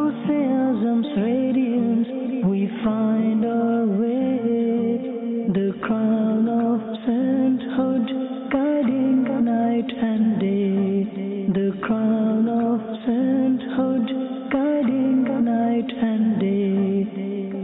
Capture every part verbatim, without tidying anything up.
Gausi Azam's radiance we find our way, the crown of sainthood guiding night and day, the crown of sainthood guiding night and day.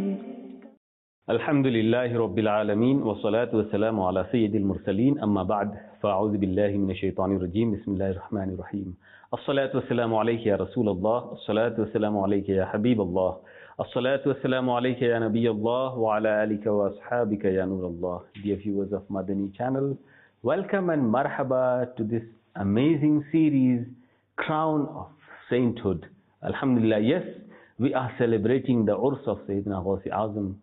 الحمد لله رب العالمين والصلاة والسلام على سيد المرسلين أما بعد فأعوذ بالله من الشيطان الرجيم بسم الله الرحمن الرحيم الصلاة والسلام عليك يا رسول الله الصلاة والسلام عليك يا حبيب الله الصلاة والسلام عليك يا نبي الله وعلى آلك وأصحابك يا نور الله. Dear viewers of Madani channel, welcome and marhaba to this amazing series Crown of Sainthood. Alhamdulillah, yes, we are celebrating the Urs of Sayyidina Gausi Azam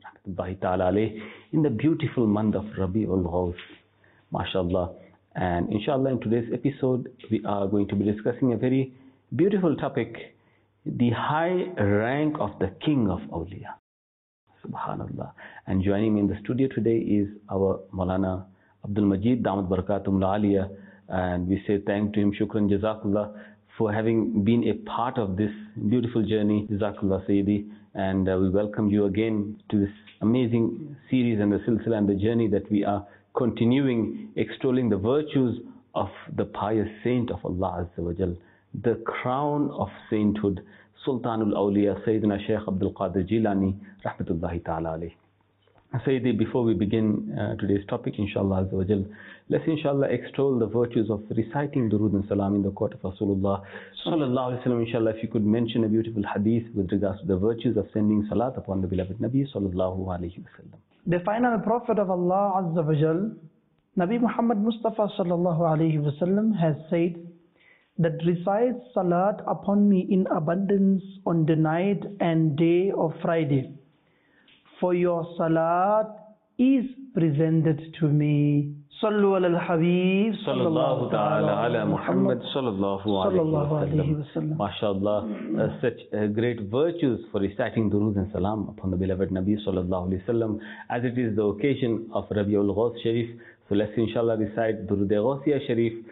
in the beautiful month of Rabi'ul Ghaus, mashallah. And inshallah, in today's episode, we are going to be discussing a very beautiful topic, the high rank of the King of Awliya. Subhanallah. And joining me in the studio today is our Maulana Abdul Majid Damat Barakatum Aliyah, and we say thank to him, shukran, jazakallah, for having been a part of this beautiful journey. Jazakallah Sayyidi. And uh, we welcome you again to this amazing series and the silsila and the journey that we are continuing, extolling the virtues of the pious saint of Allah Azza wa Jal, the crown of sainthood, Sultanul Awliya, Sayyidina Shaykh Abdul Qadir Jilani, Rahmatullahi Ta'ala alayhi. Sayyidi, before we begin uh, today's topic, inshallah Azza wa Jal, let's inshallah extol the virtues of reciting Durood and Salam in the court of Rasulullah Sallallahu Alaihi Wasallam. Inshallah, if you could mention a beautiful hadith with regards to the virtues of sending salat upon the beloved Nabi Sallallahu Alaihi Wasallam. The final prophet of Allah Azza wa Jal, Nabi Muhammad Mustafa Sallallahu Alaihi Wasallam, has said that recite salat upon me in abundance on the night and day of Friday, for your salat is presented to me. Sallu ala al-Habib Sallallahu ta'ala ala Muhammad Sallallahu Alaihi Wasallam. MashaAllah, uh, such uh, great virtues for reciting Durood and Salam upon the beloved Nabi Sallallahu Alaihi Wasallam, as it is the occasion of Rabi'ul Ghaus Sharif. So let's inshallah recite Durood Ghausiya Sharif.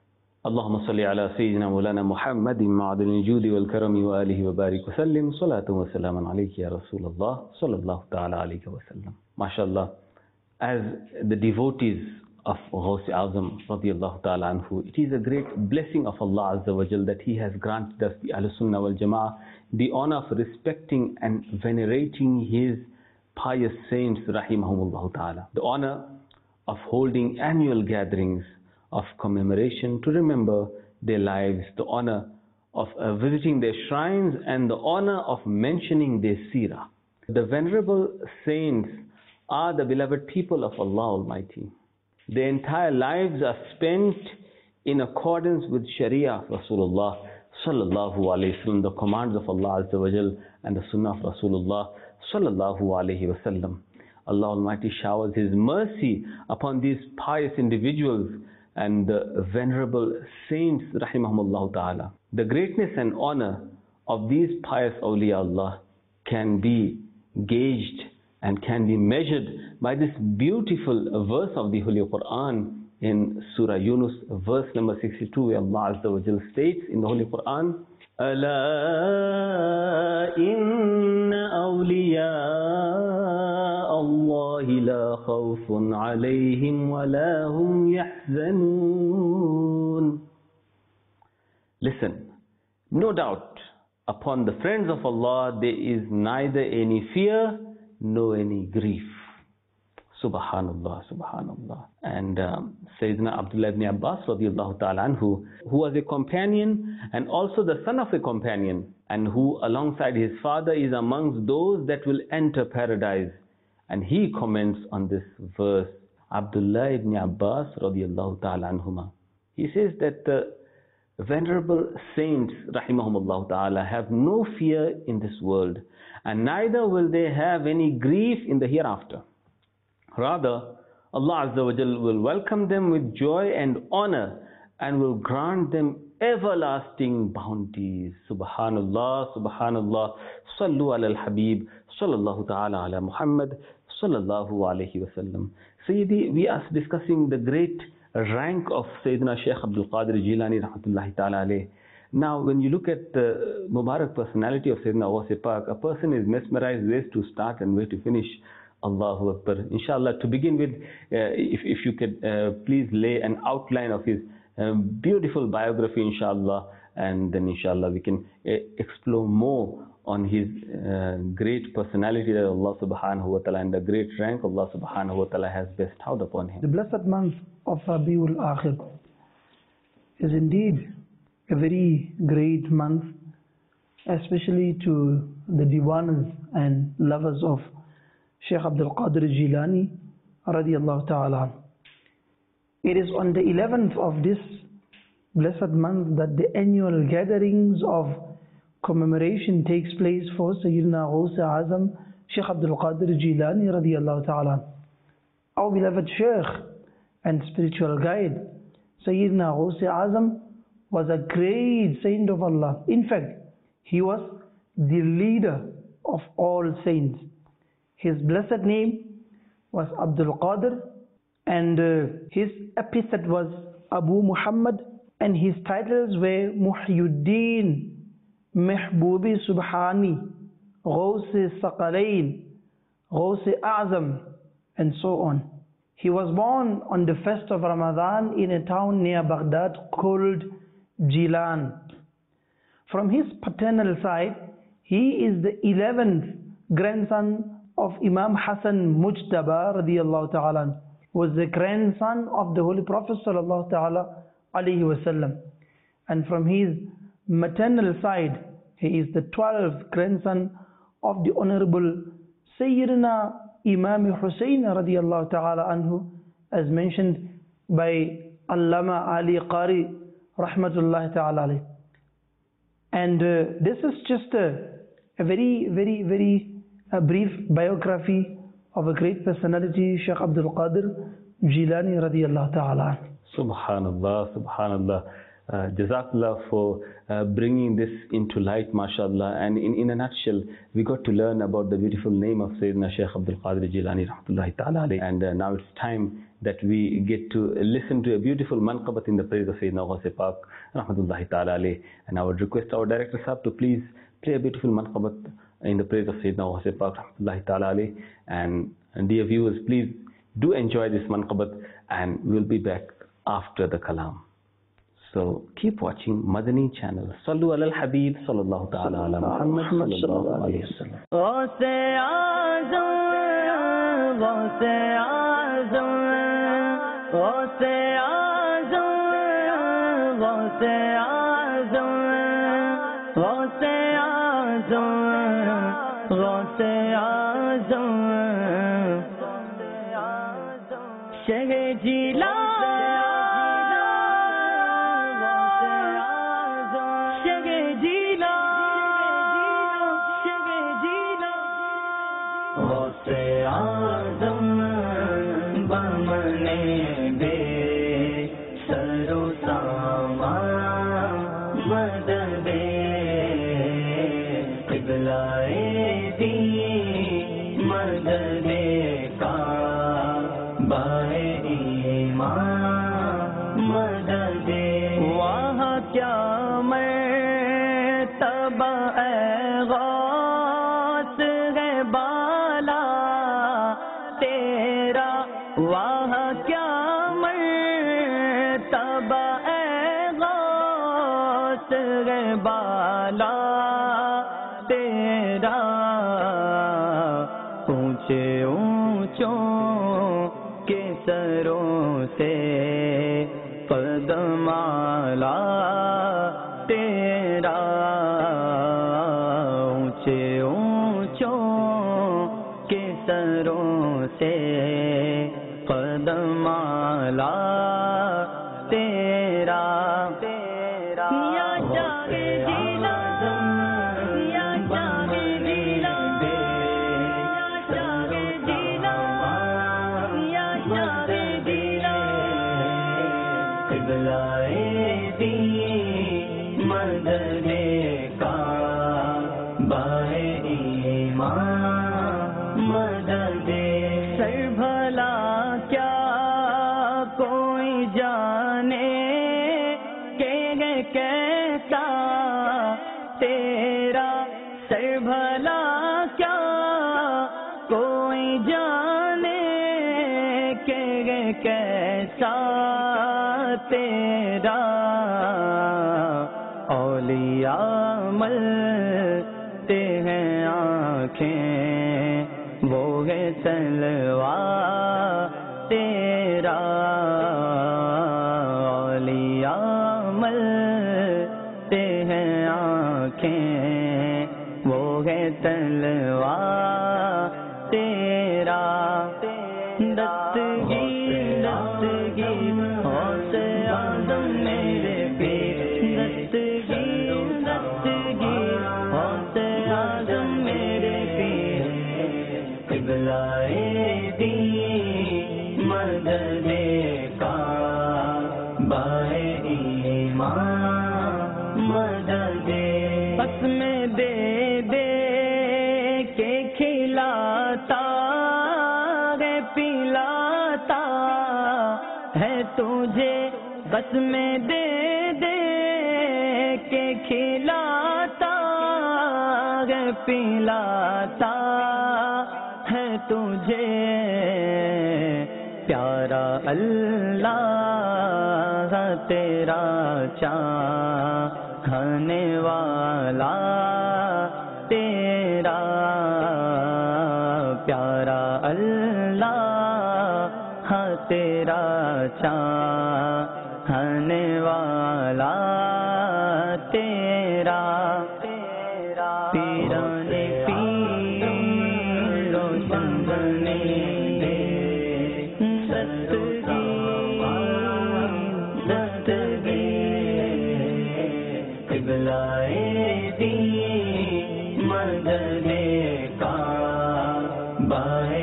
اللهم صل على سيدنا مولانا محمد معدن الجود والكرم وآله وبارك وسلم صلاة وسلاما عليك يا رسول الله صلى الله تعالى عليه وسلم. MashaAllah, as the devotees of Gausi Azam radiyallahu ta'ala anhu, it is a great blessing of Allah Azza wa Jal that He has granted us, the Ahlus Sunnah wal Jama'ah, the honor of respecting and venerating His pious saints rahimahumullah ta'ala, the honor of holding annual gatherings of commemoration to remember their lives, the honor of uh, visiting their shrines, and the honor of mentioning their seerah. The venerable saints are the beloved people of Allah Almighty. Their entire lives are spent in accordance with Sharia of Rasulullah Sallallahu Alaihi Wasallam, the commands of Allah Azza wa Jal and the Sunnah of Rasulullah Sallallahu Alaihi Wasallam. Allah Almighty showers His mercy upon these pious individuals and the venerable saints rahimahumullah ta'ala. The greatness and honor of these pious awliya Allah can be gauged and can be measured by this beautiful verse of the Holy Quran in Surah Yunus, verse number sixty-two, where Allah Azza wa Jal states in the Holy Quran, أَلَا إِنَّ أَوْلِيَاءَ اللَّهِ لَا خَوْفٌ عَلَيْهِمْ وَلَا هُمْ يَحْزَنُونَ. Listen, no doubt upon the friends of Allah there is neither any fear nor any grief. Subhanallah, Subhanallah. And um, Sayyidina Abdullah ibn Abbas radiallahu ta'ala anhu, who was a companion and also the son of a companion, and who alongside his father is amongst those that will enter paradise. And he comments on this verse, Abdullah ibn Abbas radiallahu ta'ala anhuma. He says that the venerable saints rahimahumullah ta'ala have no fear in this world, and neither will they have any grief in the hereafter. Rather, Allah Azza wa Jal will welcome them with joy and honor and will grant them everlasting bounties. Subhanallah, Subhanallah. Sallu ala al-Habib, sallallahu ta'ala ala Muhammad, sallallahu alayhi wa sallam. Sayyidi, we are discussing the great rank of Sayyidina Shaykh Abdul Qadir Jilani rahmatullahi ta'ala alayhi. Now, when you look at the Mubarak personality of Sayyidina Ghaus Pak, a person is mesmerized where to start and where to finish. Allahu Akbar. Inshallah, to begin with, uh, if, if you could uh, please lay an outline of his um, beautiful biography, inshallah, and then inshallah we can uh, explore more on his uh, great personality that Allah subhanahu wa ta'ala and the great rank Allah subhanahu wa ta'ala has bestowed upon him. The blessed month of Rabiul Akhir is indeed a very great month, especially to the divanas and lovers of Shaykh Abdul Qadir Jilani radiyallahu ta'ala. It is on the eleventh of this blessed month that the annual gatherings of commemoration takes place for Sayyidina Ghaus Azam Shaykh Abdul Qadir Jilani radiyallahu ta'ala. Our beloved Shaykh and spiritual guide Sayyidina Ghaus Azam was a great saint of Allah. In fact, he was the leader of all saints. His blessed name was Abdul Qadir, and uh, his epithet was Abu Muhammad, and his titles were Muhyiddin, Mehboobi Subhani, Ghaus Saqalain, Ghaus Azam, and so on. He was born on the first of Ramadan in a town near Baghdad called Jilan. From his paternal side, he is the eleventh grandson of Imam Hassan Mujtaba radiyallahu ta'ala, who was the grandson of the Holy Prophet sallallahu ta'ala alayhi wasallam. And from his maternal side, he is the twelfth grandson of the Honorable Sayyidina Imam Hussain radiyallahu ta'ala anhu, as mentioned by Allama Ali Qari rahmatullahi ta'ala alayhi. And uh, this is just a, a very, very, very a brief biography of a great personality, Shaykh Abdul Qadir Jilani radiyallahu ta'ala. Subhanallah, Subhanallah. Uh, Jazakallah for uh, bringing this into light, mashallah. And in, in a nutshell, we got to learn about the beautiful name of Sayyidina Shaykh Abdul Qadir Jilani rahmatullahi ta'ala. And uh, now it's time that we get to listen to a beautiful manqabat in the praise of Sayyidina Ghaus Pak rahmatullahi ta'ala. And I would request our director sahab to please play a beautiful manqabat in the praise of Sayyidina Ghaus Pak rahmatullahi ta'ala. And, and dear viewers, please do enjoy this manqabat, and we'll be back after the kalam. So keep watching Madani channel. Sallu ala al-Habib sallallahu ta'ala ala Muhammad sallallahu alayhi wa sallam. Ghaus Azam, Ghaus Azam, Ghaus Azam, Ghaus Azam, Ghaus Azam, Ghaus Azam, Shaykh Jilani. कैसा سر بھلا کیا کوئی جانے کہ کیسا تیرا اولیاء ملتے ہیں آنکھیں وہ ہے تلوار تیرا اولیاء ملتے ہیں آنکھیں وہ ہے تلوار تیرا دستگیر دستگیر غوث اعظم میرے پیر دستگیر دستگیر غوث اعظم میرے پیر قبلہ دین مدد کعبہ ایمان مدد بس میں دے دے کے کھلاتا ہے پلاتا ہے تجھے بس میں دے دے کے کھلاتا ہے پلاتا ہے تجھے پیارا اللہ تیرا چاہنے والا تیرا پیارا اللہ تیرا چاہنے والا تیرا پیران پیر روشن بنے قبلہ دین مدد کعبہ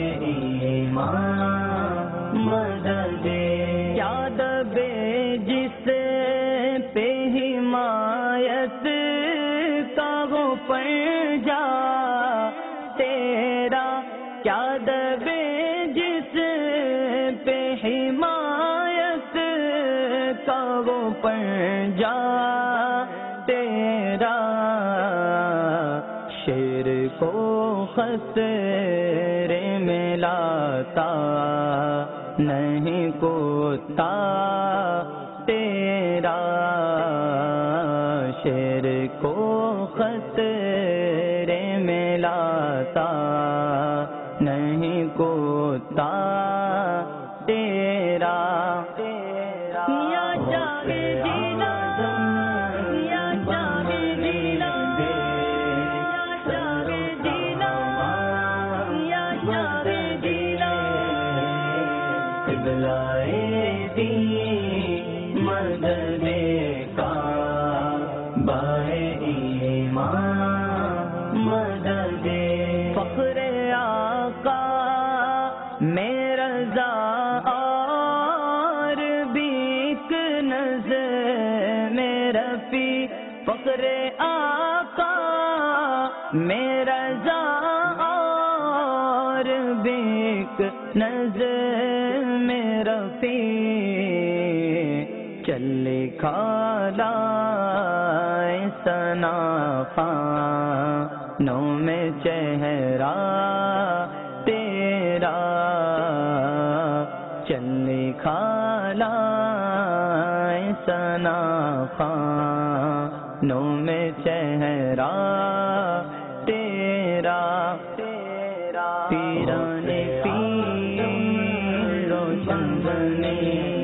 ایمان مدد یاد بے جس پہ حمایت کا وہ پنجا تیرا یاد بے جس پہ حمایت کا وہ پنجا تیرا شیر کو خطرے میں لاتا نہیں کتا تیرا شیر کو خطرے میں لاتا نہیں کتا تیرا یا چاہے جینا یا چاہے جینا یا چاہے جینا یا چاہے جینا قبلہ دین مدد کعبہ ایمان مدد فخر آقا میرا رضا اور بیک نظر میرا فی فخر آقا میرا رضا اور بیک نظر میرا فی چلے کھالا سنا خانوں میں چہرہ تیرا چلے کھالا سنا خانوں میں چہرہ تیرا پیران پیر روشن بنے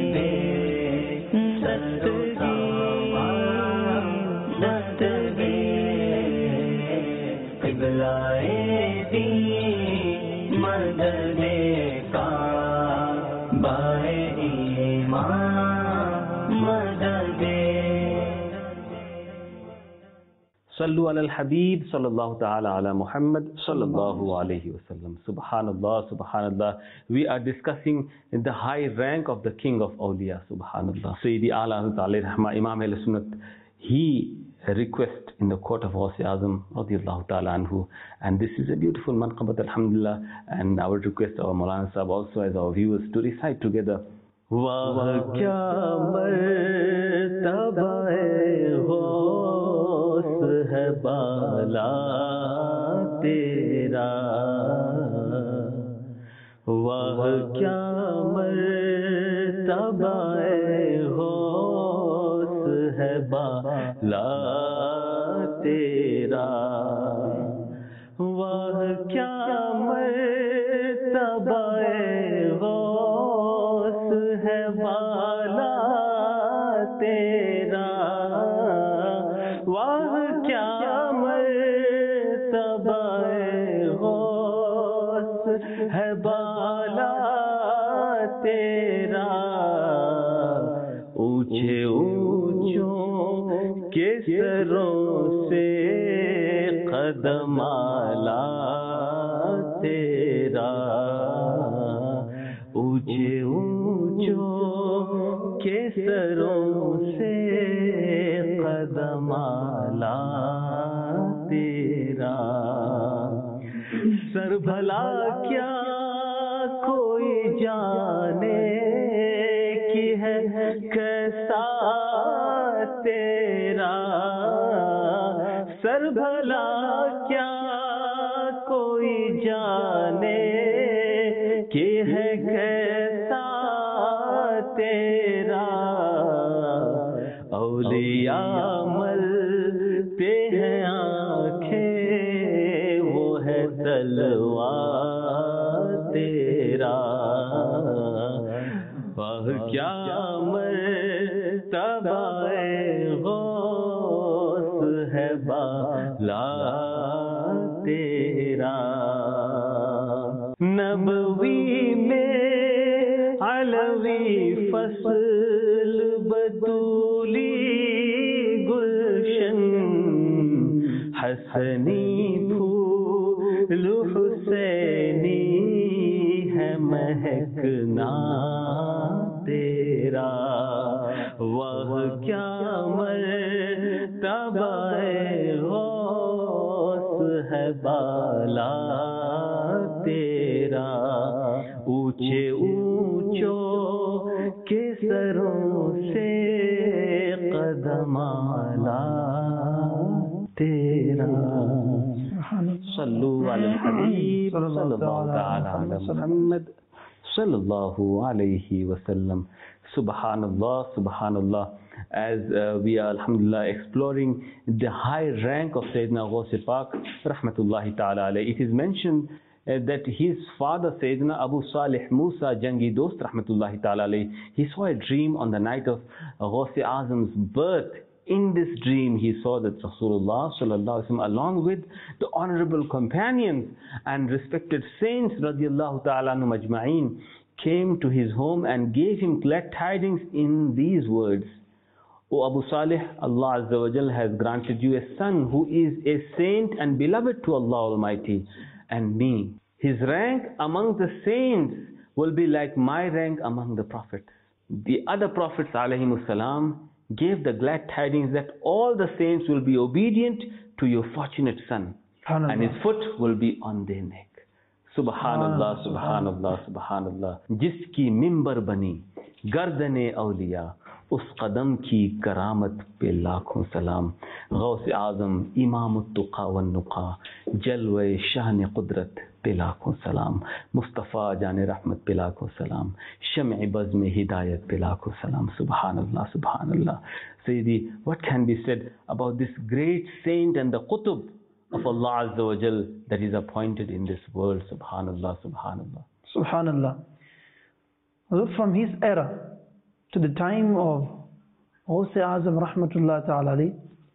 قبلہ دین مدد کعبہ ایمان مدد صلو علی الحبیب صلی اللہ تعالی علی محمد صلی اللہ علیہ وسلم. Subhanallah, Subhanallah. We are discussing the high rank of the king of awliya. Subhanallah. Sayyidi Ala Hazrat Rahma, Imam Ahl Sunnat, he request in the court of Ghaus Azam radiyallahu ta'ala anhu, and this is a beautiful manqabat, alhamdulillah, and our request our Maulana Sahab also as our viewers to recite together. واہ کیا مرتبہ غوث ہے بالا تیرا، واہ کیا مرتبہ غوث ہے بالا تیرا، واہ کیا مرتبہ غوث ہے بالا تیرا، واہ کیا مرتبہ غوث ہے بالا تیرا، اونچے اونچوں کے سروں سے قدم اعلیٰ تیرا، اونچے اونچوں کے سروں سے قدم اعلیٰ تیرا، سر بھلا کیا کوئی جانے کی ہے کیسا تیرا، سر بھلا کیا کوئی جانے کی ہے کیسا تیرا، اولیاء ملتے ہیں آنکھیں وہ ہے تلوار تیرا، واہ کیا مرتبہ غوث ہے بالا تیرا، نبوی میں علوی فصل بطولی گلشن، حسنی پھول حسینی ہے مہکنا تیرا، واہ کیا مرتبہ غوث ہے بالا تیرا، اونچے اونچوں کے سروں سے قدم اعلیٰ تیرا، صلو علی الحبیب صلی اللہ تعالی علی محمد صلی اللہ علیہ وسلم. سبحان اللہ, سبحان اللہ. As uh, we are alhamdulillah exploring the high rank of Sayyidina Ghaus Pak rahmatullahi ta'ala alayhi, it is mentioned uh, that his father Sayyidina Abu Salih Musa Jangi Dost rahmatullahi ta'ala alayhi, he saw a dream on the night of Ghaus Azam's birth. In this dream, he saw that Rasulullah sallallahu alaihi wasallam, along with the honorable companions and respected saints radiyallahu ta'ala anhum ajma'in, came to his home and gave him glad tidings in these words: O Abu Salih, Allah Azza wa Jal has granted you a son who is a saint and beloved to Allah Almighty and me. His rank among the saints will be like my rank among the prophets. The other prophets alayhimus salam gave the glad tidings that all the saints will be obedient to your fortunate son, and his foot will be on their neck. Subhanallah, Subhanallah, Subhanallah. Jiski mimbar bani gardane awliya, اس قدم کی کرامت پہ لاکھوں سلام. غوث اعظم امام التقا والنقا, جلوہ شان قدرت پہ لاکھوں سلام. مصطفیٰ جان رحمت پہ لاکھوں سلام. شمع بزم ہدایت پہ لاکھوں سلام. سبحان اللہ, سبحان اللہ. Sayyidi, what can be said about this great saint and the qutub of Allah Azza wa Jal that is appointed in this world? Subhanallah, Subhanallah. Subhanallah. From his era to the time of Ghaus Azam rahmatullah ta'ala alayhi,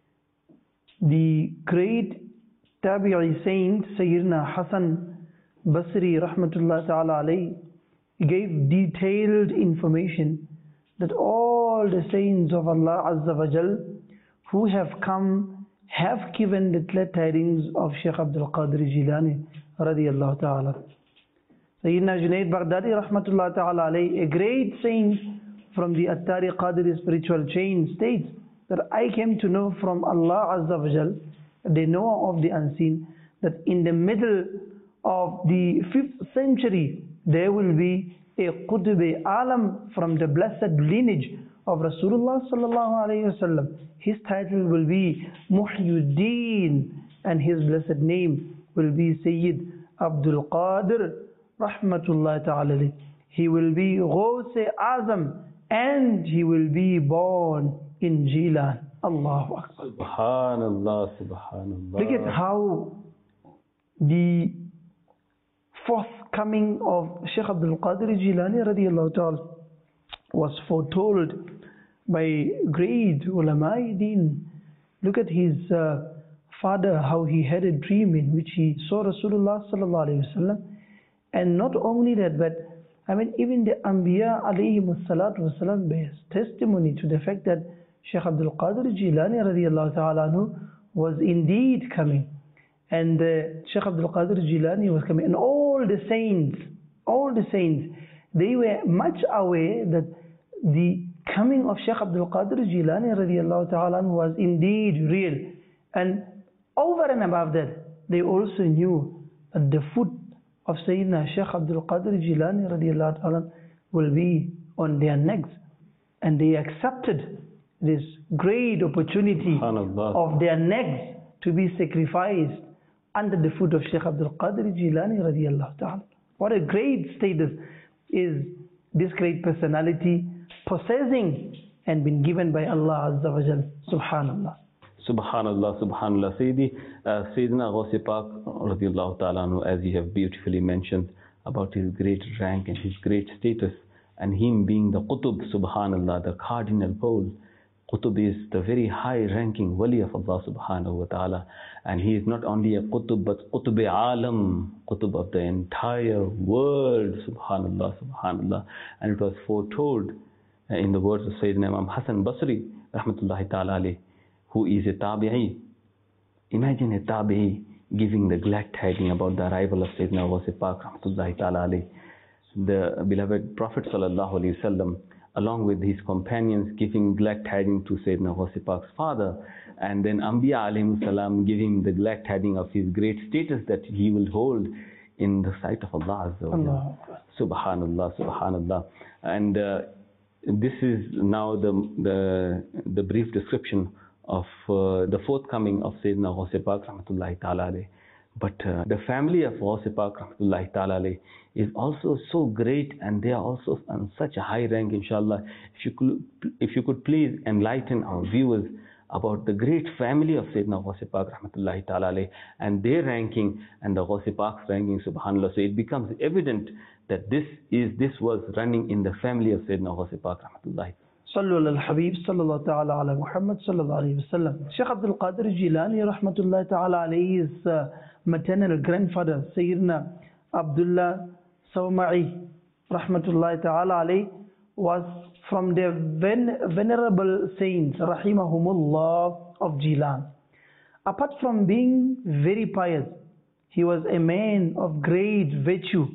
the great tabi'i saint Sayyidina Hasan Basri rahmatullah ta'ala alayhi gave detailed information that all the saints of Allah Azza wa Jal who have come have given the glad tidings of Shaykh Abdul Qadir Jilani radiyallahu ta'ala. Sayyidina Junaid Baghdadi rahmatullah ta'ala alayhi, a great saint from the Attari Qadiri spiritual chain, states that I came to know from Allah Azza wa Jal, the knower of the unseen, that in the middle of the fifth century there will be a Qutb Alam from the blessed lineage of Rasulullah sallallahu alayhi wasallam. His title will be Muhyiddin, and his blessed name will be Sayyid Abdul Qadir rahmatullahi ta'ala. He will be Ghaus-e Azam, and he will be born in Jilan. Allahu Akbar. Subhanallah, Subhanallah. Look at how the forthcoming of Shaykh Abdul Qadir Jilani radiallahu ta'ala was foretold by great ulama-e deen. Look at his uh, father, how he had a dream in which he saw Rasulullah sallallahu alayhi wasallam. And not only that, but I mean, even the Anbiya alayhi salatu wasalam bears testimony to the fact that Shaykh Abdul Qadir Jilani radiallahu ta'ala anhu was indeed coming. And uh, Shaykh Abdul Qadir Jilani was coming. And all the saints, all the saints, they were much aware that the coming of Shaykh Abdul Qadir Jilani radiallahu ta'ala anhu was indeed real. And over and above that, they also knew that the foot of Sayyidina Shaykh Abdul Qadir Jilani radiallahu ta'ala will be on their necks. And they accepted this great opportunity of their necks to be sacrificed under the foot of Shaykh Abdul Qadir Jilani radiallahu ta'ala. What a great status is this great personality possessing and been given by Allah Azza wa Jal. Subhanallah. Subhanallah, Subhanallah. Sayyidi, uh, Sayyidina Ghaus-e Pak radiallahu ta'ala anhu, as you have beautifully mentioned about his great rank and his great status, and him being the Qutub, Subhanallah, the cardinal pole. Qutub is the very high ranking wali of Allah subhanahu wa ta'ala, and he is not only a Qutub but Qutub-e Alam, Qutub of the entire world. Subhanallah, Subhanallah. And it was foretold in the words of Sayyidina Imam Hassan Basri rahmatullahi ta'ala alayhi, who is a tabi'i. Imagine a tabi'i giving the glad tidings about the arrival of Sayyidina Ghaus-e Pak rahmatullahi ta'ala alayhi. The beloved Prophet sallallahu alayhi wasallam, along with his companions, giving glad tidings to Sayyidina Ghaus-e Pak's father, and then Anbiya alayhi salam giving the glad tidings of his great status that he will hold in the sight of Allah Azza wa Jalla. Subhanallah, Subhanallah. And uh, this is now the, the, the brief description of uh, the forthcoming of Sayyidina Ghaus-e Pak rahmatullahi ta'ala alayhi. But uh, the family of Ghaus-e Pak rahmatullahi ta'ala alayhi is also so great, and they are also on such a high rank, inshallah. If you could, if you could please enlighten our viewers about the great family of Sayyidina Ghaus-e Pak rahmatullahi ta'ala alayhi and their ranking and the Ghaus-e Pak's ranking, subhanallah. So it becomes evident that this is this was running in the family of Sayyidina Ghaus-e Pak rahmatullahi. Sallu ala al-Habib, sallallahu ta'ala ala Muhammad, sallallahu alayhi wa sallam. Shaykh Abdul Qadir Jilani rahmatullahi ta'ala alayhi's uh, maternal grandfather, Sayyidina Abdullah Sawma'i rahmatullahi ta'ala alayhi, was from the ven venerable saints rahimahumullah of Jilan. Apart from being very pious, he was a man of great virtue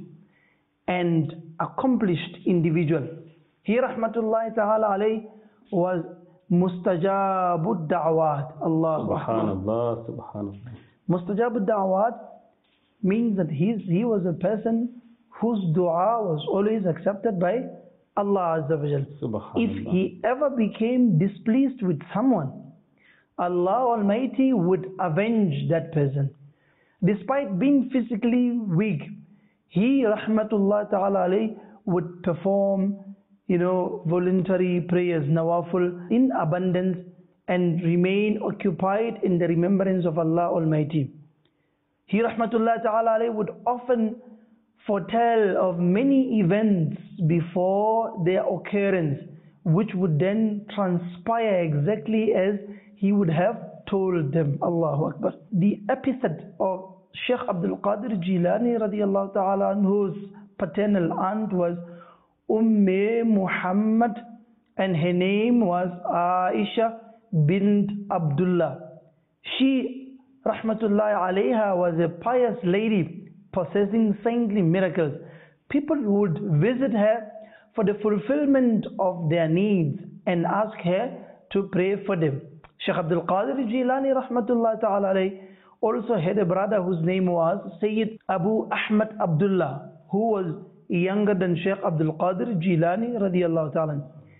and accomplished individual. He rahmatullahi ta'ala alayhi was mustajabud da'wat. Allah Subhanallah, Subhanallah. Mustajabud da'wat means that he's, he was a person whose dua was always accepted by Allah Azza wa Jal. If he ever became displeased with someone, Allah Almighty would avenge that person. Despite being physically weak, he rahmatullah ta'ala alayhi would perform, you know, voluntary prayers, nawaful, in abundance, and remain occupied in the remembrance of Allah Almighty. He rahmatullah ta'ala alayhi would often foretell of many events before their occurrence, which would then transpire exactly as he would have told them. Allahu Akbar. The epithet of Shaykh Abdul Qadir Jilani radiallahu ta'ala anhu's paternal aunt was Umme Muhammad, and her name was Aisha bint Abdullah. She rahmatullahi alayha was a pious lady possessing saintly miracles. People would visit her for the fulfillment of their needs and ask her to pray for them. Shaykh Abdul Qadir Jilani rahmatullahi ta'ala alayhi also had a brother whose name was Sayyid Abu Ahmad Abdullah, who was younger than Shaykh Abdul Qadir Jilani radiallahu ta'ala.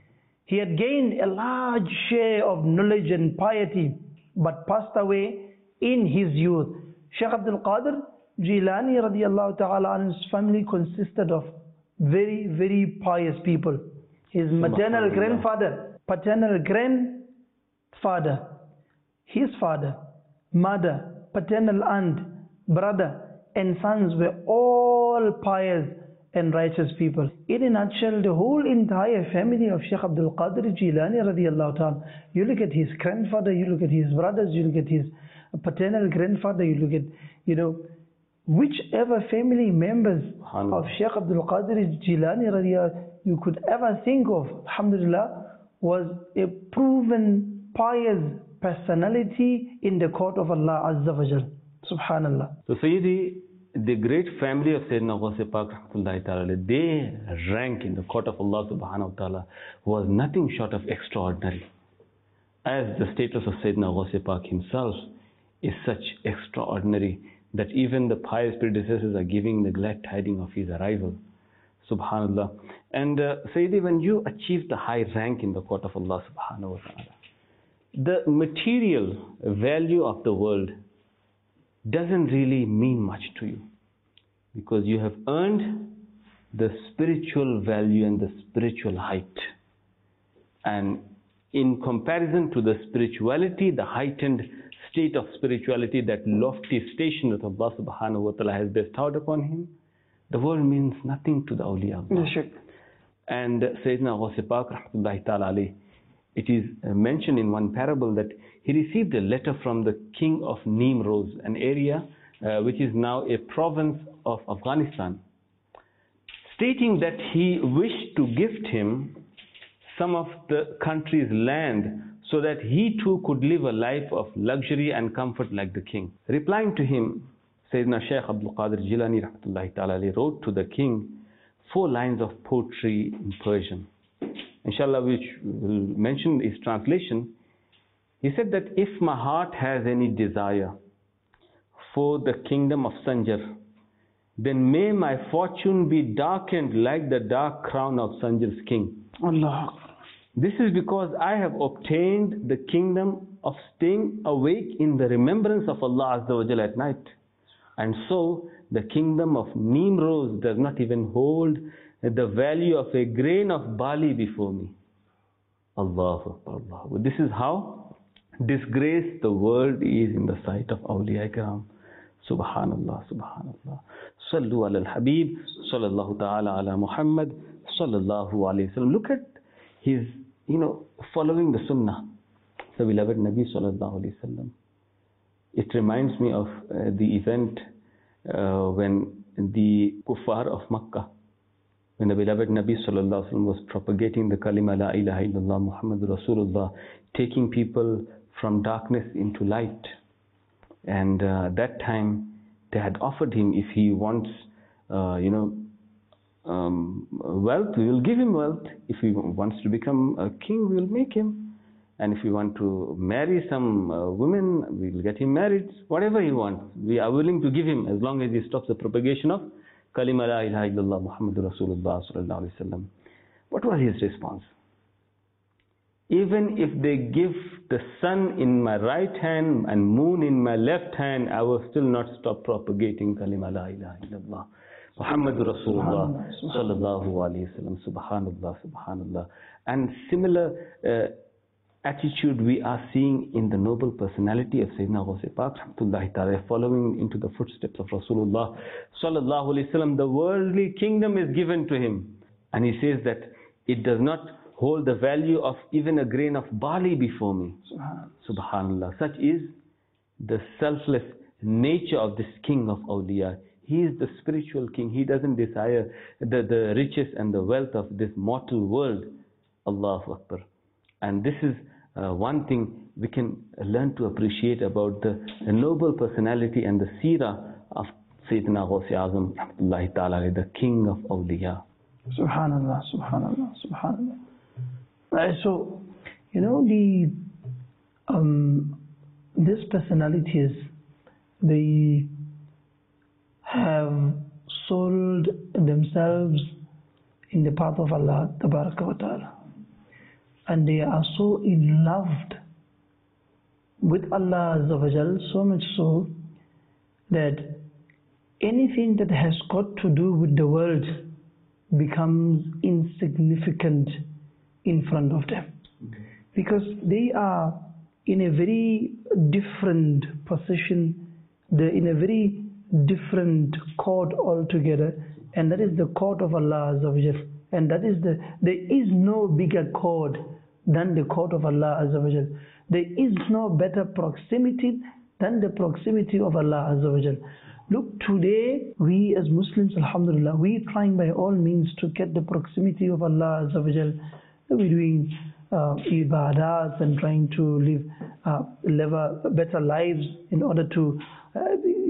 He had gained a large share of knowledge and piety, but passed away in his youth. Shaykh Abdul Qadir Jilani radiallahu ta'ala and his family consisted of very, very pious people. His maternal grandfather, paternal grandfather, his father, mother, paternal aunt, brother, and sons were all pious and righteous people. In a nutshell, the whole entire family of Shaykh Abdul Qadir Jilani radiallahu ta'ala, you look at his grandfather, you look at his brothers, you look at his paternal grandfather, you look at, you know, whichever family members of Shaykh Abdul Qadir Jilani radiallahu you could ever think of, alhamdulillah, was a proven pious personality in the court of Allah Azza wa Jal. Subhanallah. So Sayyidi, the great family of Sayyidina Ghaus Pak rahmatullahi ta'ala, their rank in the court of Allah subhanahu wa ta'ala was nothing short of extraordinary. As the status of Sayyidina Ghaus Pak himself is such extraordinary that even the pious predecessors are giving the glad tidings of his arrival. Subhanallah. And uh, Sayyidi, when you achieve the high rank in the court of Allah subhanahu wa ta'ala, the material value of the world doesn't really mean much to you, because you have earned the spiritual value and the spiritual height. And in comparison to the spirituality, the heightened state of spirituality, that lofty station that Allah subhanahu wa ta'ala has bestowed upon him, the world means nothing to the awliya Allah. Yes, and Sayyidina Ghaus Pak rahmatullahi ta'ala alayhi, it is mentioned in one parable that he received a letter from the king of Nimroz, an area uh, which is now a province of Afghanistan, stating that he wished to gift him some of the country's land so that he too could live a life of luxury and comfort like the king. Replying to him, Sayyidina Shaykh Abdul Qadir Jilani rahmatullahi ta'ala wrote to the king four lines of poetry in Persian, inshallah, which will mention his translation. He said that if my heart has any desire for the kingdom of Sanjar, then may my fortune be darkened like the dark crown of Sanjar's king. Allah. This is because I have obtained the kingdom of staying awake in the remembrance of Allah Azza wa Jalla at night. And so the kingdom of Nimroz does not even hold the value of a grain of barley before me. Allahu Akbar, Allah. This is how disgraced the world is in the sight of awliya kiram. Subhanallah, subhanallah. Sallu ala al-Habib, sallallahu ta'ala ala Muhammad, sallallahu alayhi wa sallam. Look at his, you know, following the sunnah, the beloved Nabi sallallahu alayhi wa sallam. It reminds me of uh, the event uh, when the kuffar of Makkah, when the beloved Nabi sallallahu alayhi wa sallam was propagating the kalima la ilaha illallah Muhammadur Rasulullah, taking people from darkness into light. And uh, that time they had offered him, if he wants, uh, you know, um, wealth, we will give him wealth. If he wants to become a king, we will make him. And if we want to marry some uh, women, we will get him married. Whatever he wants, we are willing to give him, as long as he stops the propagation of kalima la ilaha illallah Muhammadur Rasulullah sallallahu alaihi wasallam. What was his response? Even if they give the sun in my right hand and moon in my left hand, I will still not stop propagating kalima la ilaha illallah Muhammadur Rasulullah sallallahu alaihi wasallam. Subhanallah, subhanallah. And similar uh, attitude we are seeing in the noble personality of Sayyidina Ghaus Pak rahmatullahi ta'ala, following into the footsteps of Rasulullah sallallahu alaihi wasallam. The worldly kingdom is given to him, and he says that it does not hold the value of even a grain of barley before me. Subhanallah. Such is the selfless nature of this king of awliya. He is the spiritual king. He doesn't desire the, the riches and the wealth of this mortal world. Allahu Akbar. And this is uh, one thing we can learn to appreciate about the, the noble personality and the seerah of Sayyidina Ghaus Azam rahmatullahi ta'ala, the king of awliya. Subhanallah, subhanallah, subhanallah. Uh, so, you know, the um, these personalities, they have sold themselves in the path of Allah Tabaraka wa Ta'ala. and they are so in love with Allah Azza wa Jal, so much so that anything that has got to do with the world becomes insignificant in front of them, because they are in a very different position, they're in a very different court altogether, and that is the court of Allah Azza wa Jal. And that is the, there is no bigger court than the court of Allah Azza wa Jal. There is no better proximity than the proximity of Allah Azza wa Jal. Look, today we as Muslims, alhamdulillah, we are trying by all means to get the proximity of Allah Azza wa Jal. We're doing uh, ibadat and trying to live, uh, live a better lives in order to uh,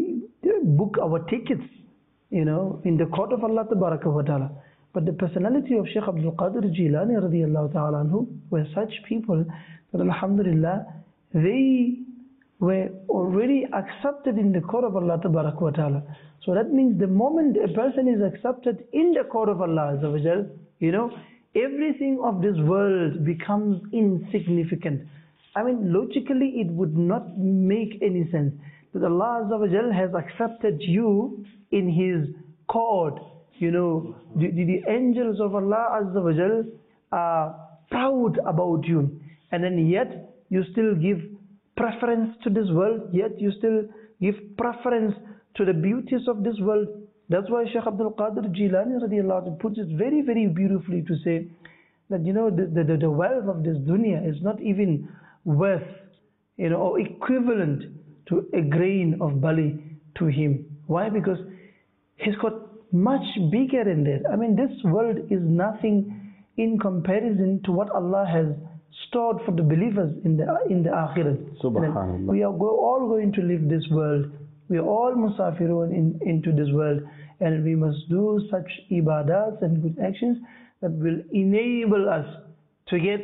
book our tickets, you know, in the court of Allah Tabaraka wa Ta'ala. But the personality of Shaykh Abdul Qadir Jilani radiallahu ta'ala anhu were such people that alhamdulillah, they were already accepted in the court of Allah Tabaraka wa Ta'ala. So that means the moment a person is accepted in the court of Allah Azza wa Jal, you know, everything of this world becomes insignificant. I mean, logically it would not make any sense that Allah Azza wa Jal has accepted you in His court. You know, the, the, the angels of Allah Azza wa Jal are proud about you, and then yet you still give preference to this world, yet you still give preference to the beauties of this world. That's why Shaykh Abdul Qadir Jilani radiallahu anhu puts it very, very beautifully to say that, you know, the, the, the wealth of this dunya is not even worth, you know, or equivalent to a grain of barley to him. Why? Because he's got much bigger than that. I mean, this world is nothing in comparison to what Allah has stored for the believers in the in the Akhirat. Subhanallah. We are go, all going to leave this world. We are all musafirun in, into this world, and we must do such ibadats and good actions that will enable us to get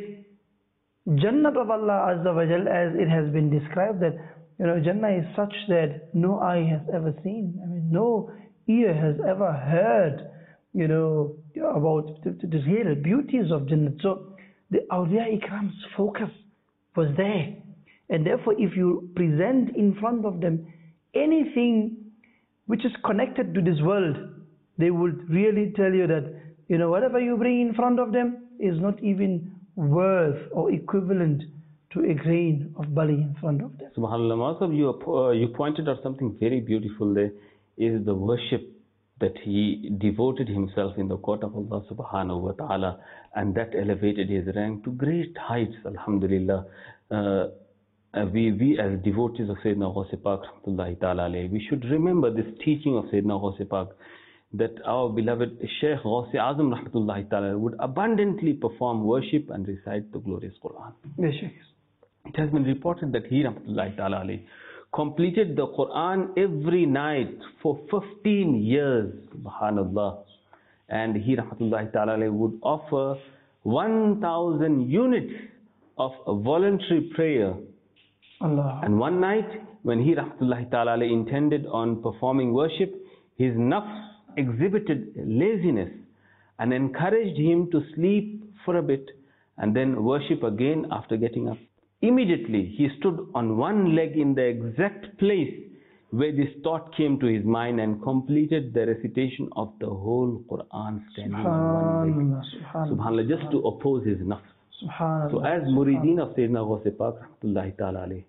Jannat of Allah Azza wa Jal, as it has been described that, you know, Jannah is such that no eye has ever seen. I mean, no ear has ever heard, you know, about the, the real beauties of Jannah. So the Awliya Ikram's focus was there, and therefore if you present in front of them anything which is connected to this world, they would really tell you that, you know, whatever you bring in front of them is not even worth or equivalent to a grain of barley in front of them. SubhanAllah. Maazab, you, uh, you pointed out something very beautiful there, is the worship that he devoted himself in the court of Allah subhanahu wa ta'ala, and that elevated his rank to great heights, alhamdulillah. Uh, we, we as devotees of Sayyidina Ghaus Pak rahmatullahi ta'ala alayhi, we should remember this teaching of Sayyidina Ghaus Pak, that our beloved Shaykh Ghaus Azam rahmatullahi ta'ala would abundantly perform worship and recite the glorious Quran. Yes, Shaykh. It has been reported that he rahmatullahi ta'ala alayhi completed the Quran every night for fifteen years, subhanallah. And he rahmatullahi ta'ala would offer one thousand units of voluntary prayer. Allah. And one night, when he rahmatullahi ta'ala intended on performing worship, his nafs exhibited laziness and encouraged him to sleep for a bit and then worship again after getting up. Immediately, he stood on one leg in the exact place where this thought came to his mind and completed the recitation of the whole Quran standing on one leg. Subhanallah, Subhanallah, just to oppose his nafs. Subhanallah. So as murideen of Sayyidina Ghaus Pak rahmatullahi ta'ala alayhi,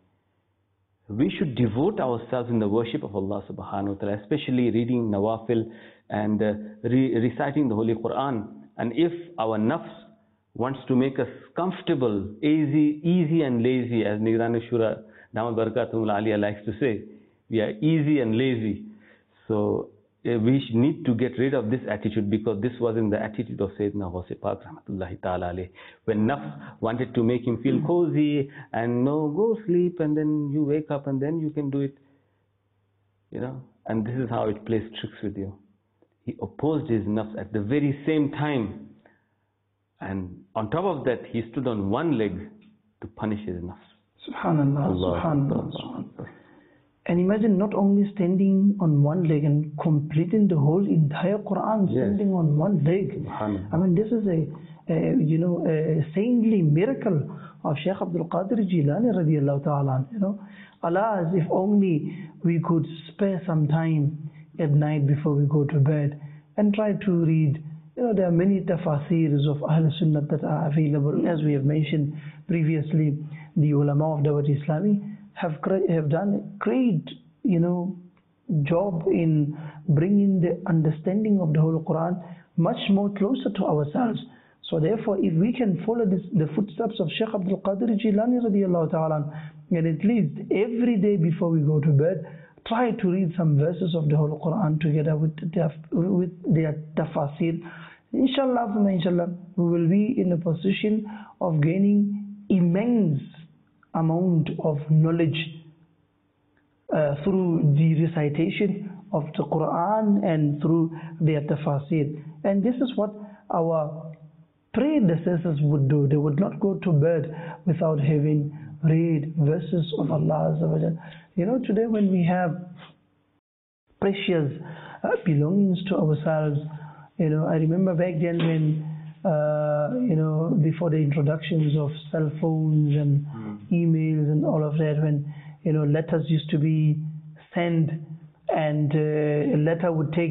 we should devote ourselves in the worship of Allah subhanahu wa ta'ala, especially reading nawafil and uh, re reciting the Holy Quran. And if our nafs wants to make us comfortable, easy, easy and lazy, as Nigran Shura Damat Barakatumul Aliyah likes to say, we are easy and lazy. So uh, we need to get rid of this attitude, because this wasn't the attitude of Sayyidina Ghaus Pak rahmatullahi ta'ala alayhi. When nafs wanted to make him feel cozy and no, go sleep and then you wake up and then you can do it, you know, and this is how it plays tricks with you. He opposed his nafs at the very same time, and on top of that he stood on one leg to punish his nafs. Subhanallah, Allah, Subhanallah, Allah, Subhanallah. And imagine not only standing on one leg and completing the whole entire Quran, Yes. standing on one leg. Subhanallah. I mean, this is a, uh, you know, a saintly miracle of Shaykh Abdul Qadir Jilani radiallahu ta'ala. You know, alas, if only we could spare some time at night before we go to bed and try to read. You know, there are many tafasirs of Ahl Sunnah that are available. As we have mentioned previously, the ulama of Dawat Islami have have done a great, you know, job in bringing the understanding of the whole Quran much more closer to ourselves. So therefore, if we can follow this, the footsteps of Shaykh Abdul Qadir Jilani radiallahu ta'ala, and at least every day before we go to bed, try to read some verses of the whole Quran together with the, with their tafasir. Inshallah, inshallah, we will be in a position of gaining immense amount of knowledge uh, through the recitation of the Quran and through their tafasir. And this is what our predecessors would do. They would not go to bed without having read verses of Allah Azza wa Jal. You know, today when we have precious uh, belongings to ourselves, you know, I remember back then when, uh, you know, before the introductions of cell phones and mm. emails and all of that, when, you know, letters used to be sent, and uh, a letter would take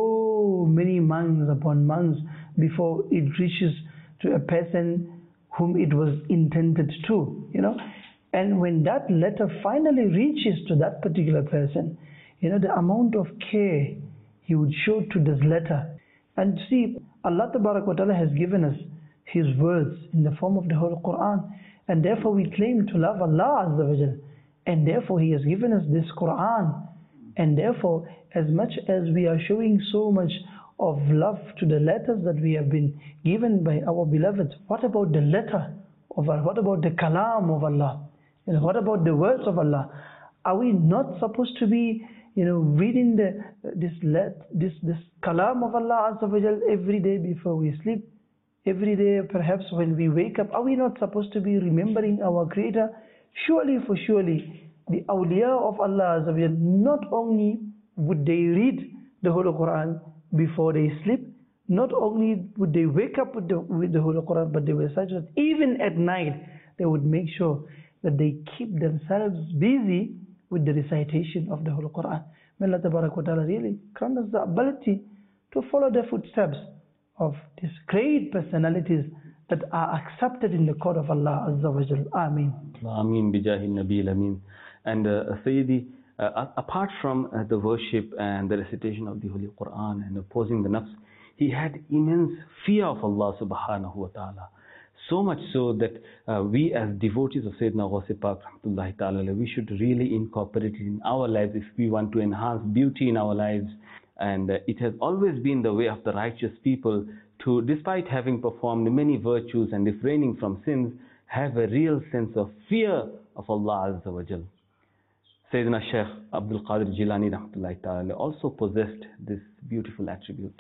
so many months upon months before it reaches to a person whom it was intended to, you know. And when that letter finally reaches to that particular person, you know, the amount of care he would show to this letter. And see, Allah Tabarak wa Ta'ala has given us His words in the form of the whole Quran, and therefore we claim to love Allah Azza wa Jal, and therefore He has given us this Quran. And therefore, as much as we are showing so much of love to the letters that we have been given by our beloveds, what about the letter of Allah? What about the kalam of Allah? You know, what about the words of Allah? Are we not supposed to be, you know, reading the this let this this kalam of Allah Azza wa Jal every day before we sleep? Every day, perhaps when we wake up, are we not supposed to be remembering our Creator? Surely, for surely, the awliya of Allah Azza wa Jal, not only would they read the whole Quran before they sleep, not only would they wake up with the, with the whole Quran, but they were such that even at night they would make sure that they keep themselves busy with the recitation of the whole Quran. May Allah Tabarak wa Ta'ala really grant us the ability to follow the footsteps of these great personalities that are accepted in the court of Allah Azza wa Jal. Ameen. Ameen bijahi Nabil Ameen. And uh, Sayyidi, uh, apart from uh, the worship and the recitation of the Holy Quran and opposing the nafs, he had immense fear of Allah subhanahu wa ta'ala. So much so that uh, we as devotees of Sayyidina Ghaus Pak rahmatullahi ta'ala, we should really incorporate it in our lives if we want to enhance beauty in our lives. And uh, it has always been the way of the righteous people to, despite having performed many virtues and refraining from sins, have a real sense of fear of Allah Azza wa Jal. Sayyidina Shaykh Abdul Qadir Jilani rahmatullahi ta'ala also possessed this beautiful attribute.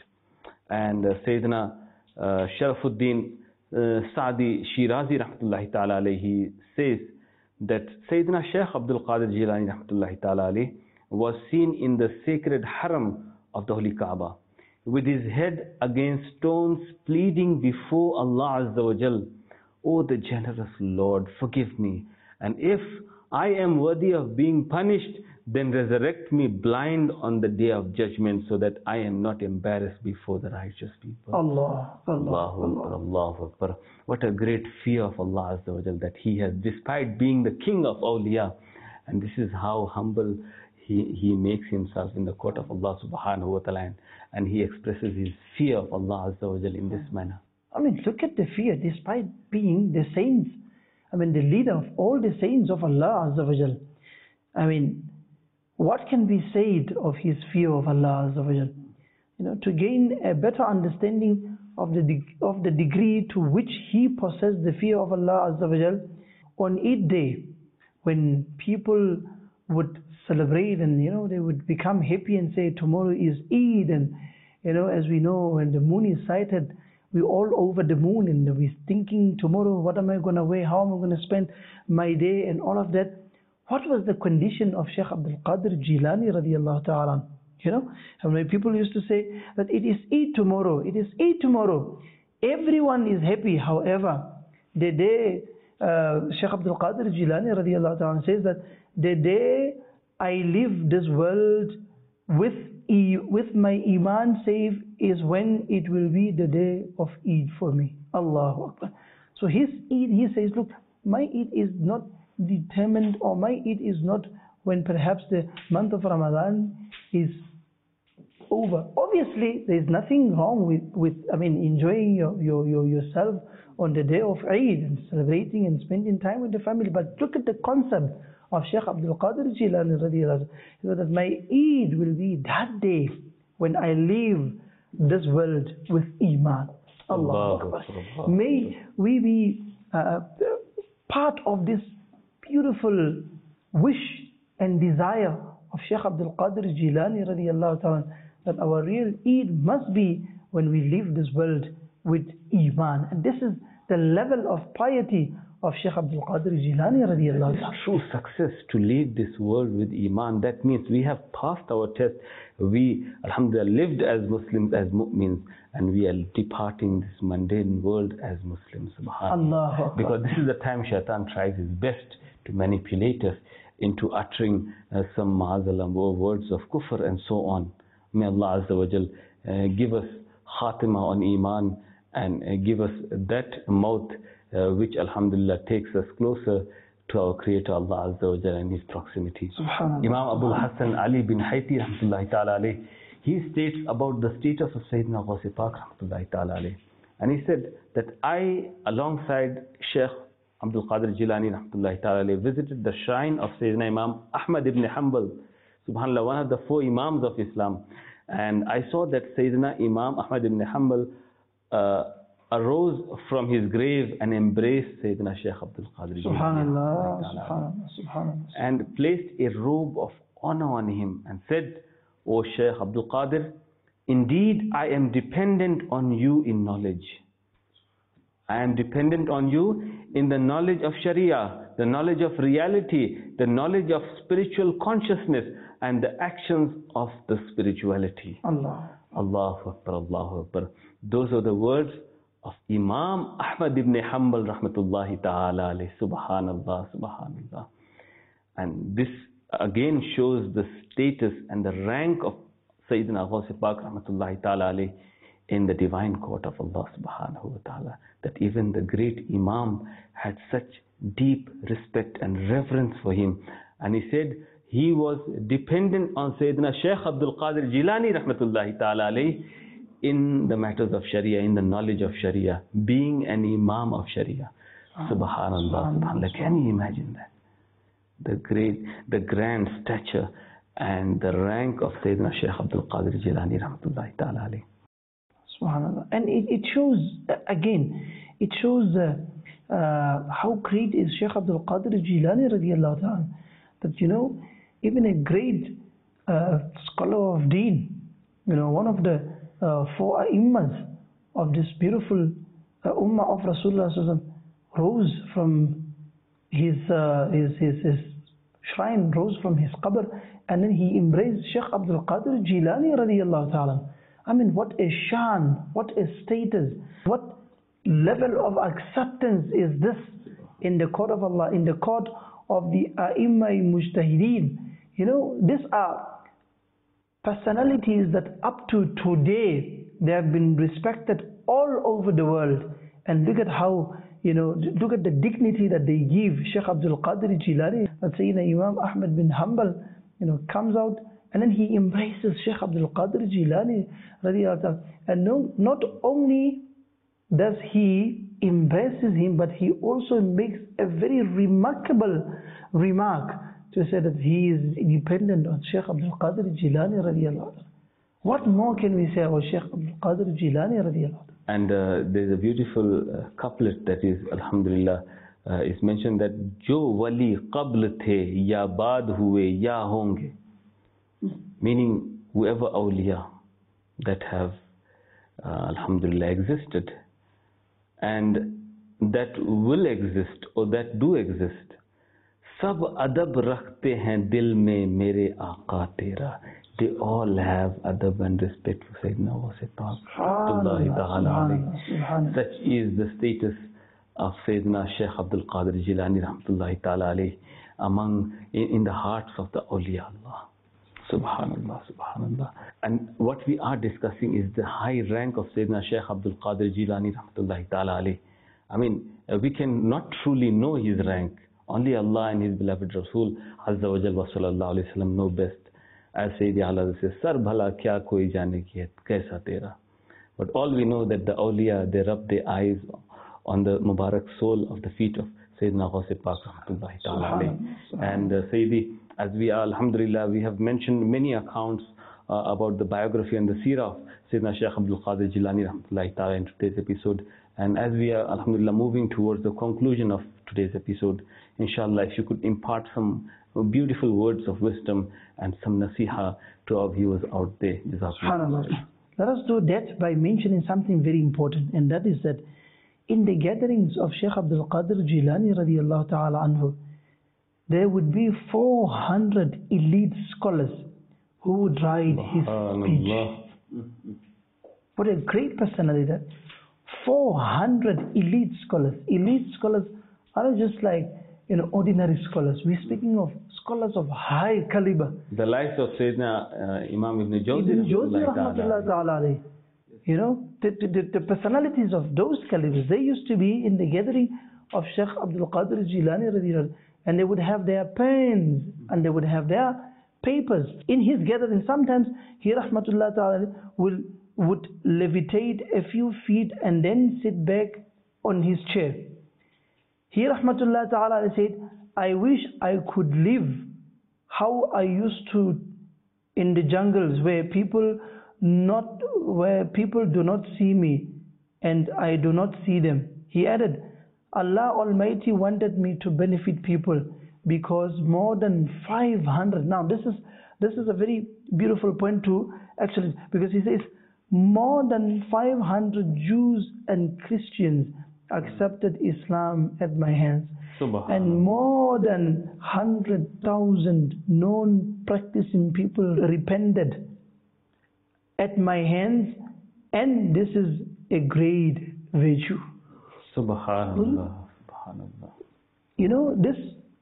And uh, Sayyidina uh, Sharafuddin uh, Sa'di Shirazi rahmatullahi ta'ala alayhi says that Sayyidina Shaykh Abdul Qadir Jilani rahmatullahi ta'ala alayhi was seen in the sacred haram of the Holy Kaaba with his head against stones, pleading before Allah Azza wa Jal, "O the generous Lord, forgive me, and if I am worthy of being punished, then resurrect me blind on the day of judgment, so that I am not embarrassed before the righteous people." Allah, Allah, Allahu Akbar, Allahu Akbar. What a great fear of Allah Azza wa Jal that he has, despite being the king of awliya. And this is how humble he, he makes himself in the court of Allah subhanahu wa ta'ala, and he expresses his fear of Allah Azza wa Jal in this manner. I mean, look at the fear, despite being the saints. I mean, the leader of all the saints of Allah Azza wa Jal. I mean, what can be said of his fear of Allah Azza wa Jal? You know, to gain a better understanding of the of the degree to which he possessed the fear of Allah Azza wa Jal, on Eid day, when people would celebrate and, you know, they would become happy and say tomorrow is Eid, and, you know, as we know, when the moon is sighted, we're all over the moon and we're thinking tomorrow, what am I going to wear, how am I going to spend my day and all of that. What was the condition of Shaykh Abdul Qadir Jilani radiallahu ta'ala? You know, and when people used to say that it is Eid tomorrow, it is Eid tomorrow, everyone is happy. However, the day uh, Shaykh Abdul Qadir Jilani radiallahu ta'ala says that the day I leave this world with e with my iman safe is when it will be the day of Eid for me. Allahu Akbar. So his Eid, he says, look, my Eid is not determined, or my Eid is not when perhaps the month of Ramadan is over. Obviously, there is nothing wrong with, with I mean, enjoying your, your, your yourself on the day of Eid and celebrating and spending time with the family. But look at the concept of Shaykh Abdul Qadir Jilani radiallahu anhu, that my Eid will be that day when I leave this world with Iman. Allah Akbar. May we be uh, part of this beautiful wish and desire of Shaykh Abdul Qadir Jilani radiallahu ta'ala, that our real Eid must be when we leave this world with Iman. And this is the level of piety of Shaykh Abdul Qadir Jilani radiallahu ta'ala. True success to leave this world with Iman. That means we have passed our test. We, alhamdulillah, lived as Muslims, as mu'mins, and we are departing this mundane world as Muslims. Subhanallah. Because this is the time Shaitan tries his best to manipulate us into uttering uh, some ma'azalam words of kufr and so on. May Allah Azza wa Jal uh, give us khatima on Iman and uh, give us that mouth uh, which alhamdulillah takes us closer to our Creator Allah Azza wa Jal and His proximity. Imam Abul Hassan Ali bin Hayti rahmatullahi ta'ala alayhi, he states about the status of Sayyidina Ghaus Pak rahmatullahi ta'ala alayhi. And he said that I, alongside Shaykh Abdul Qadir Jilani rahmatullahi ta'ala alayhi, visited the shrine of Sayyidina Imam Ahmad ibn Hanbal, subhanallah, one of the four Imams of Islam. And I saw that Sayyidina Imam Ahmad ibn Hanbal uh, arose from his grave and embraced Sayyidina Shaykh Abdul Qadir Jilani. Subhanallah, subhanallah, subhanallah. And placed a robe of honor on him and said, O Shaykh Abdul Qadir, indeed I am dependent on you in knowledge. I am dependent on you in the knowledge of Sharia, the knowledge of reality, the knowledge of spiritual consciousness, and the actions of the spirituality. Allah. Allahu Akbar, Allahu Akbar. Those are the words of Imam Ahmad ibn Hanbal rahmatullahi ta'ala alayhi. Subhanallah, subhanallah. And this again shows the status and the rank of Sayyidina Ghaus Pak rahmatullahi ta'ala alayhi in the divine court of Allah subhanahu wa ta'ala. That even the great Imam had such deep respect and reverence for him. And he said he was dependent on Sayyidina Shaykh Abdul Qadir Jilani rahmatullahi ta'ala alayhi in the matters of Sharia, in the knowledge of Sharia, being an Imam of Sharia. Subhanallah, subhanallah. Can you imagine that? The great, the grand stature and the rank of Sayyidina Shaykh Abdul Qadir Jilani rahmatullahi ta'ala alayhi. Subhanallah. And it, it shows, again, it shows uh, uh, how great is Shaykh Abdul Qadir Jilani radiallahu ta'ala. That, you know, even a great uh, scholar of deen, you know, one of the uh, four ai-immas of this beautiful uh, ummah of Rasulullah rose from his, uh, his, his, his shrine, rose from his qabr, and then he embraced Shaykh Abdul Qadir Jilani radiallahu ta'ala. I mean, what a shan, what a status, what level of acceptance is this in the court of Allah, in the court of the ai-imma mujtahideen. You know, these are personalities that up to today, they have been respected all over the world. And look at how, you know, look at the dignity that they give Shaykh Abdul Qadir Jilani. That Sayyidina Imam Ahmad bin Hanbal, you know, comes out and then he embraces Shaykh Abdul Qadir Jilani radiallahu ta'ala. And no, not only does he embraces him, but he also makes a very remarkable remark to say that he is dependent on Shaykh Abdul Qadir Jilani radiallahu ta'ala. What more can we say about Shaykh Abdul Qadir Jilani radiallahu ta'ala? And uh, there is a beautiful uh, couplet that is, alhamdulillah, uh, is mentioned that Jo wali qabl the ya baad huwe ya honge. Meaning whoever awliya that have uh, alhamdulillah existed and that will exist or that do exist, sab adab rakhte hain dil mein mere aaqa tera. they all have adab and respect for Sayyidina Ghaus Pak. Such is the status of Sayyidina Shaykh Abdul Qadir Jilani rahmatullahi ta'ala alayhi among, in, in the hearts of the awliya Allah. Subhanallah, Subhanallah. And what we are discussing is the high rank of Sayyidina Shaykh Abdul Qadir Jilani rahmatullahi ta'ala alayhi. I mean, uh, we can not truly know his rank. Only Allah and His beloved Rasul Azza wa Jal wa sallallahu alayhi wa sallam know best. As Sayyidi Ala says, Sar bhala kya koi jane ki hai, kaisa tera. But all we know that the awliya, they rub their eyes on the Mubarak sole of the feet of Sayyidina Ghaus Pak rahmatullahi ta'ala alayhi. And uh, Sayyidi, as we are, alhamdulillah, we have mentioned many accounts uh, about the biography and the seerah of Sayyidina Shaykh Abdul Qadir Jilani rahmatullahi ta'ala in today's episode. And as we are, alhamdulillah, moving towards the conclusion of today's episode, inshallah, if you could impart some beautiful words of wisdom and some nasiha to our viewers out there. SubhanAllah. Let us do that by mentioning something very important, and that is that in the gatherings of Shaykh Abdul Qadir Jilani radiallahu ta'ala anhu, there would be four hundred elite scholars who would write his speech. What a great personality that. four hundred elite scholars. Elite scholars are not just like, you know, ordinary scholars. We're speaking of scholars of high caliber. The likes of Sayyidina uh, Imam Ibn Jawzi. Ibn Jawzi rahmatullah ta'ala. You know, the, the, the personalities of those calibers, they used to be in the gathering of Shaykh Abdul Qadir Jilani radiallahu, and they would have their pens and they would have their papers in his gathering. Sometimes he rahmatullah ta'ala will would levitate a few feet and then sit back on his chair. He rahmatullah ta'ala said, I wish I could live how I used to in the jungles where people not where people do not see me and I do not see them. He added, Allah Almighty wanted me to benefit people because more than five hundred, now this is this is a very beautiful point too, actually, because he says more than five hundred Jews and Christians accepted Islam at my hands, and more than one hundred thousand non-practicing people repented at my hands, and this is a great virtue. Subhanallah, Subhanallah. You know, this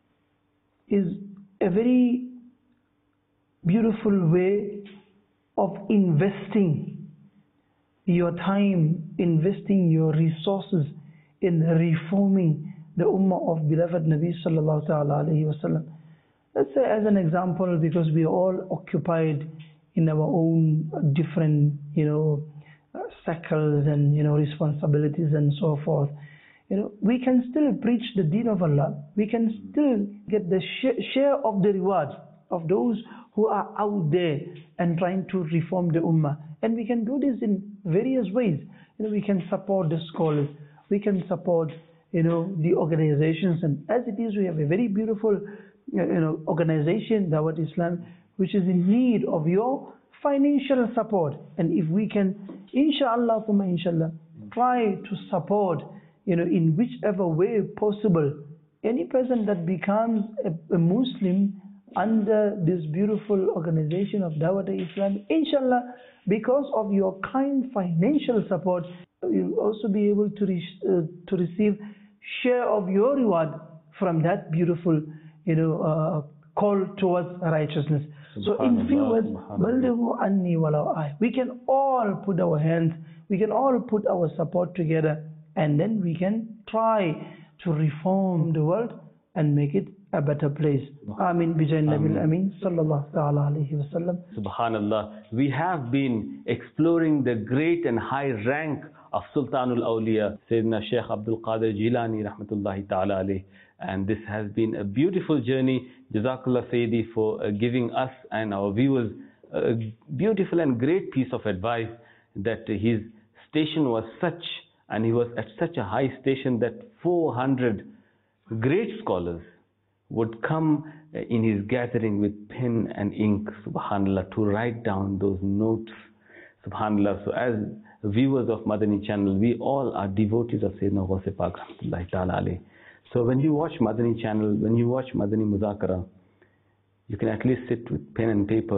is a very beautiful way of investing your time, investing your resources in reforming the ummah of beloved Nabi sallallahu ta'ala alayhi wa sallam. Let's say as an example, because we are all occupied in our own different, you know, uh, circles and, you know, responsibilities and so forth. You know, we can still preach the deen of Allah. We can still get the sh share of the rewards of those who are out there and trying to reform the ummah. And we can do this in various ways. You know, we can support the scholars. We can support, you know, the organizations. And as it is, we have a very beautiful, you know, organization, Dawat Islam, which is in need of your financial support. And if we can, inshallah, inshallah, try to support, you know, in whichever way possible, any person that becomes a, a Muslim under this beautiful organization of Dawat Islam, inshallah, because of your kind financial support, you'll also be able to, re uh, to receive share of your reward from that beautiful, you know, uh, call towards righteousness. So in few words, we can all put our hands, we can all put our support together, and then we can try to reform the world and make it a better place. Amin bijayn nabil amin sallallahu ta'ala alayhi wa sallam. Subhanallah. We have been exploring the great and high rank of Sultanul Awliya, Sayyidina Shaykh Abdul Qadir Jilani rahmatullahi ta'ala alayhi. And this has been a beautiful journey. Jazakallah Sayyidi for uh, giving us and our viewers a beautiful and great piece of advice, that uh, his station was such, and he was at such a high station, that four hundred great scholars would come uh, in his gathering with pen and ink, subhanallah, to write down those notes, subhanallah. So as viewers of Madani channel, we all are devotees of Sayyidina Ghaus Pak rahmatullahi ta'ala alayhi. So when you watch Madani channel, when you watch Madani Muzakara, you can at least sit with pen and paper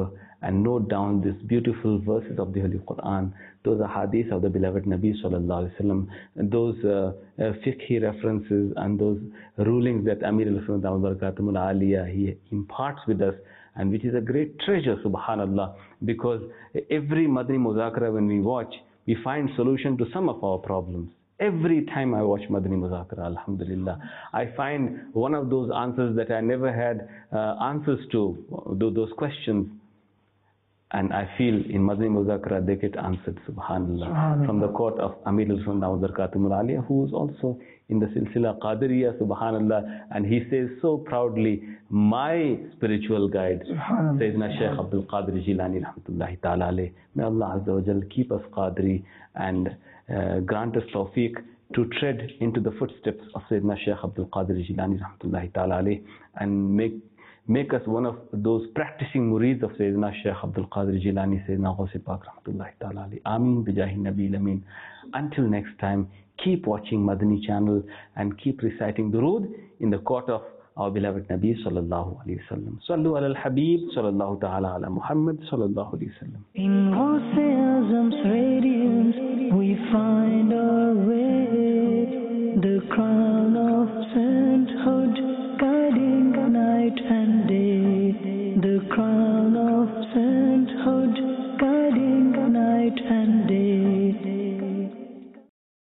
and note down these beautiful verses of the Holy Quran, those hadiths of the beloved Nabi sallallahu alaihi wasallam, those uh, uh, fiqhi references and those rulings that Amir al-Sunnah al-Barakatumul Aliyah he imparts with us, and which is a great treasure, subhanallah, because every Madani Muzakara when we watch, we find solution to some of our problems. Every time I watch Madani Muzakara, alhamdulillah, I find one of those answers that I never had uh, answers to, those questions. And I feel in Madani Muzakara they get answered, subhanallah, subhanallah. From the court of Amir al-Sunnah al-Barakatumul Aliyah, who is also in the Silsila Qadiriyah, subhanallah, and he says so proudly, my spiritual guide, Sayyidina Shaykh Abdul Qadir Jilani rahmatullahi ta'ala alayh. May Allah Azza wa Jal keep us Qadri and uh, grant us tawfiq to tread into the footsteps of Sayyidina Shaykh Abdul Qadir Jilani rahmatullahi ta'ala alayh, and make Make us one of those practicing murids of Sayyidina Shaykh Abdul Qadir Jilani, Sayyidina Ghusi Pak rahmatullahi ta'ala alayhi. Ameen bijahi Nabi Amin. Until next time, keep watching Madani channel and keep reciting durood in the court of our beloved Nabi sallallahu alayhi wa sallam. Sallu ala al-Habib sallallahu ta'ala ala Muhammad sallallahu alayhi wa sallam. In Ghusi Azam's radiance we find our way, the crown of sainthood guiding night and day, the crown of